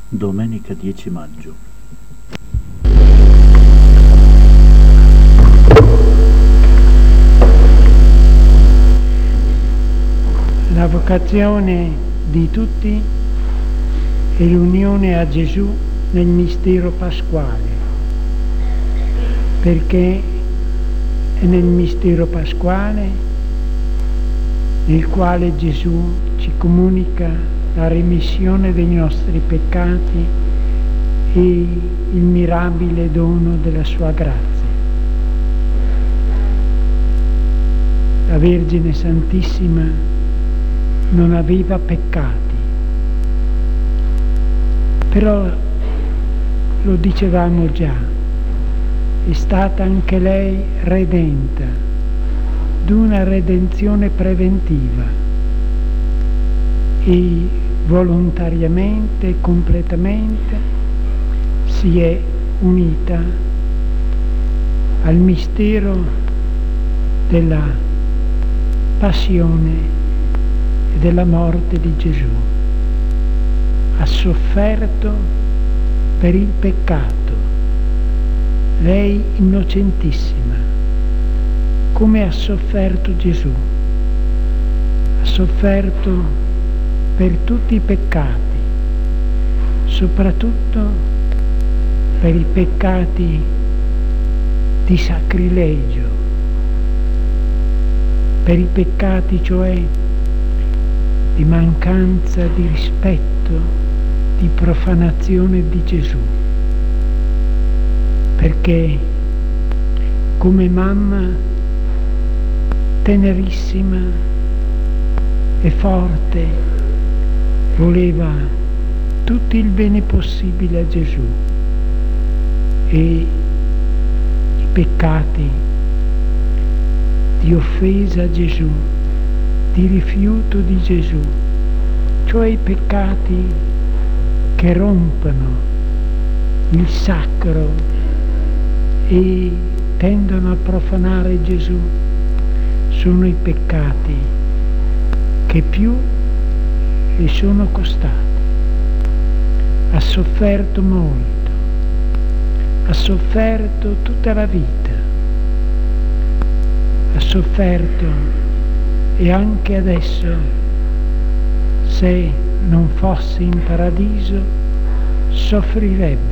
Domenica 10 maggio. La vocazione di tutti è l'unione a Gesù nel mistero pasquale, perché è nel mistero pasquale nel quale Gesù ci comunica la remissione dei nostri peccati e il mirabile dono della sua grazia. La Vergine Santissima non aveva peccati, però lo dicevamo già, è stata anche lei redenta, d'una redenzione preventiva, e volontariamente, completamente si è unita al mistero della passione e della morte di Gesù. Ha sofferto per il peccato, lei innocentissima, come ha sofferto Gesù. Ha sofferto per tutti i peccati, soprattutto per i peccati di sacrilegio, per i peccati cioè di mancanza di rispetto, di profanazione di Gesù, perché come mamma tenerissima e forte voleva tutto il bene possibile a Gesù, e i peccati di offesa a Gesù, di rifiuto di Gesù, cioè i peccati che rompono il sacro e tendono a profanare Gesù, sono i peccati che più le sono costati. Ha sofferto molto, ha sofferto tutta la vita, ha sofferto, e anche adesso, se non fosse in paradiso, soffrirebbe,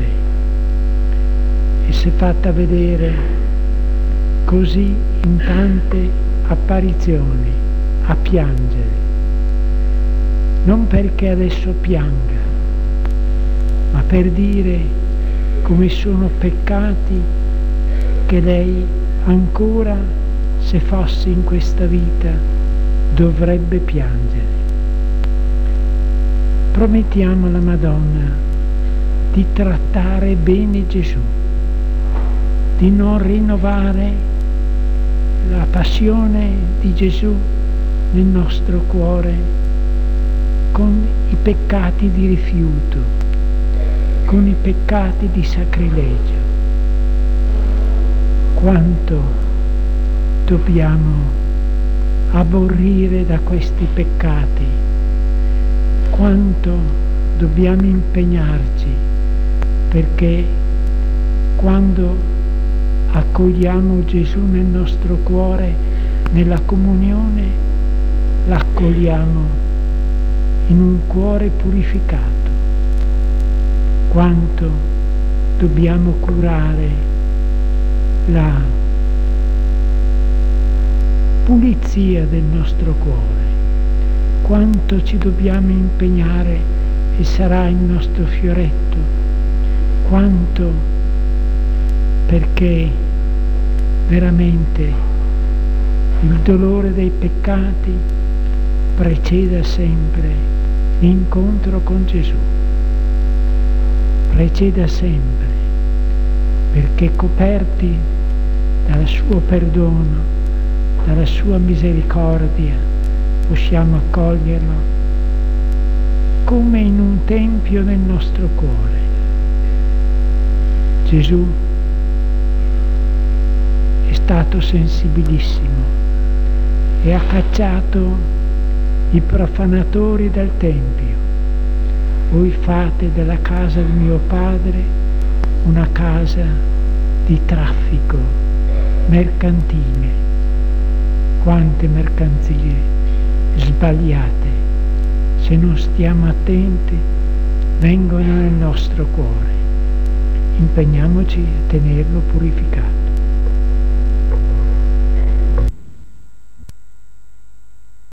e si è fatta vedere così in tante apparizioni, a piangere. Non perché adesso pianga, ma per dire come sono peccati che lei ancora, se fosse in questa vita, dovrebbe piangere. Promettiamo alla Madonna di trattare bene Gesù, di non rinnovare la passione di Gesù nel nostro cuore con i peccati di rifiuto, con i peccati di sacrilegio. Quanto dobbiamo aborrire da questi peccati, quanto dobbiamo impegnarci, perché quando accogliamo Gesù nel nostro cuore, nella comunione, l'accogliamo in un cuore purificato. Quanto dobbiamo curare la pulizia del nostro cuore, quanto ci dobbiamo impegnare, e sarà il nostro fioretto, quanto, perché veramente il dolore dei peccati preceda sempre l'incontro con Gesù, preceda sempre, perché coperti dal suo perdono, dalla sua misericordia, possiamo accoglierlo come in un tempio nel nostro cuore. Gesù è stato sensibilissimo e ha cacciato i profanatori del Tempio, voi fate della casa di mio padre una casa di traffico mercantile. Quante mercanzie sbagliate, se non stiamo attenti, vengono nel nostro cuore. Impegniamoci a tenerlo purificato.